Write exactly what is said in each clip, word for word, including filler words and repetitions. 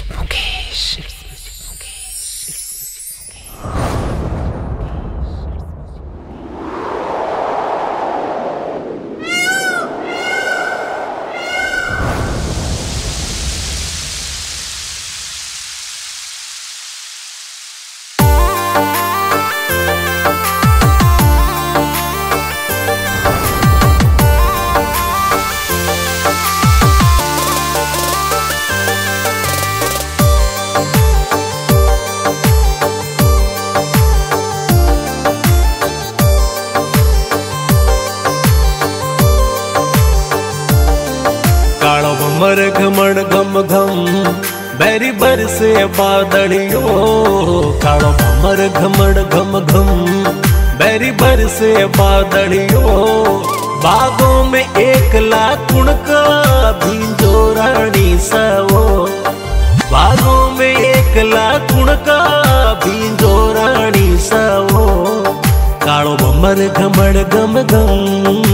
मर घमण घम घम बैरी बरसे बादलियो कालो मर घमण घम घम बैरी बरसे बादलियो बागों में एक लाकुण का भींजो रानी सवो बागों में एक लाकुण का भींजो रानी सवो कालो मर घमण घम घम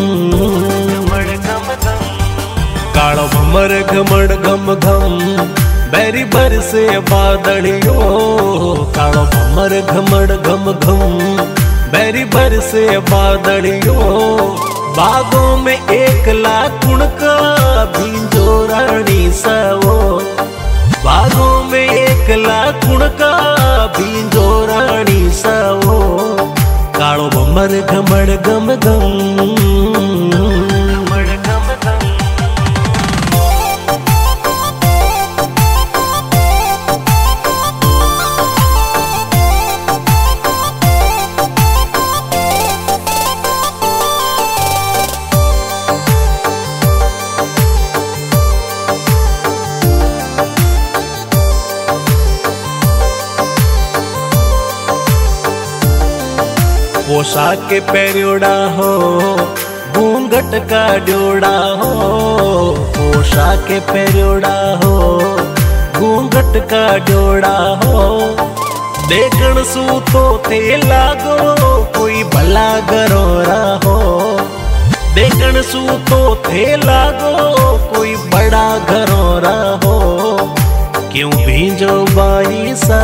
कालो भमर घमण घम घम बैरी बरसे बादलियो कालो भमर घमण घम घम बैरी बरसे बादलियो बागों में एक लाकुण का भींजो रानी सवो बागों में एक लाकुण का भींजो रानी सवो कालो भमर घमण घम घम पोशाक के पैरोड़ा हो घूंघट का ड्योड़ा हो पोशाक के पैरोड़ा हो घूंघट का ड्योड़ा हो देखण सू तो थे लागो कोई भला गरोरा हो देखण सू तो थे लागो कोई बड़ा घरोरा हो क्यों भींजो बाई सा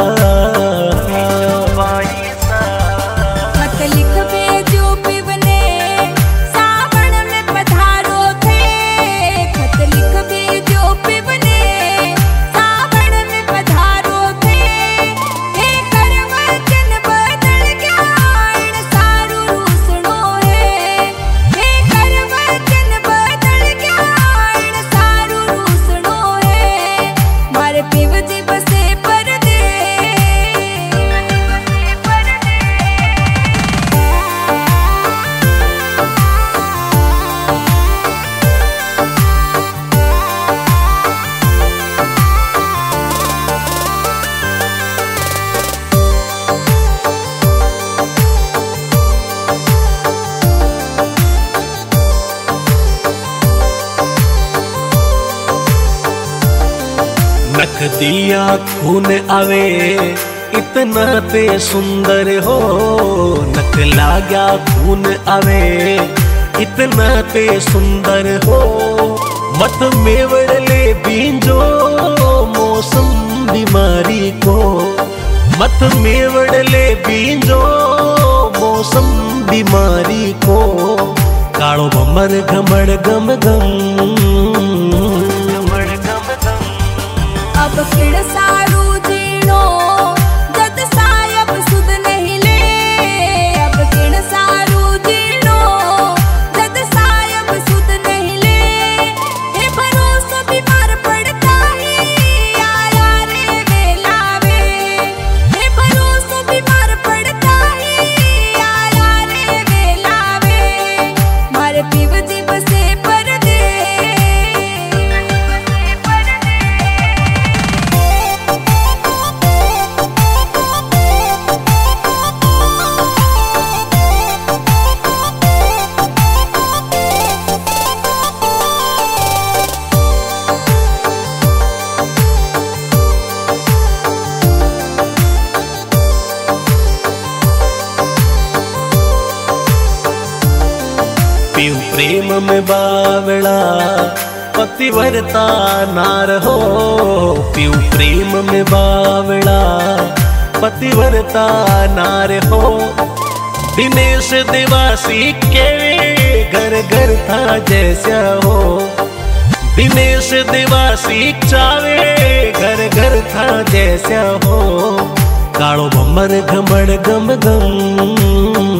नख दिया खून आवे इतना ते सुंदर हो नख लाग्या खून आवे इतना ते सुंदर हो मत मेवड़ ले भींजो मौसम बीमारी को मत मेवड़ ले भींजो मौसम बीमारी को कालो भमर घमण घम घम अब किड़ सारू जीणो जद सायब सुध नहीं ले अब किड़ सारू जीणो जद सायब सुध नहीं ले हे भरोसो बीमार पड़ता ही आया रे वेलावे हे भरोसो बीमार पड़ता ही आया रे वेलावे मारे पीव जीव से पर दे प्रेम में बावड़ा पक पतिव्रता नार हो पीऊ प्रेम में बावड़ा पतिव्रता नार हो। दिनेश दिवासी के घर घर था जैसा हो दिनेश दिवासी चावे घर घर था जैसा हो। कालो भमर घमड़ गम गम